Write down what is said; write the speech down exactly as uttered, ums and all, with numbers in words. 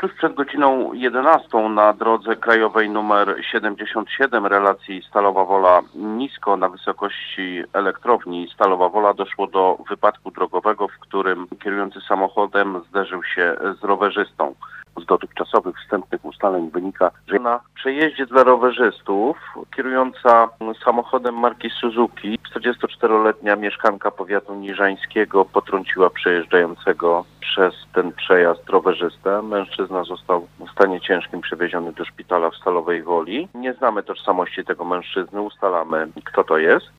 Tuż przed godziną jedenastą na drodze krajowej nr siedemdziesiąt siedem relacji Stalowa Wola-Nisko na wysokości elektrowni Stalowa Wola doszło do wypadku drogowego, w którym kierujący samochodem zderzył się z rowerzystą. Z dotychczasowych wstępnych ustaleń wynika, że na przejeździe dla rowerzystów kierująca samochodem marki Suzuki czterdziestoczteroletnia mieszkanka powiatu niżańskiego potrąciła przejeżdżającego przez ten przejazd rowerzystę. Mężczyzna został w stanie ciężkim przewieziony do szpitala w Stalowej Woli. Nie znamy tożsamości tego mężczyzny, ustalamy, kto to jest.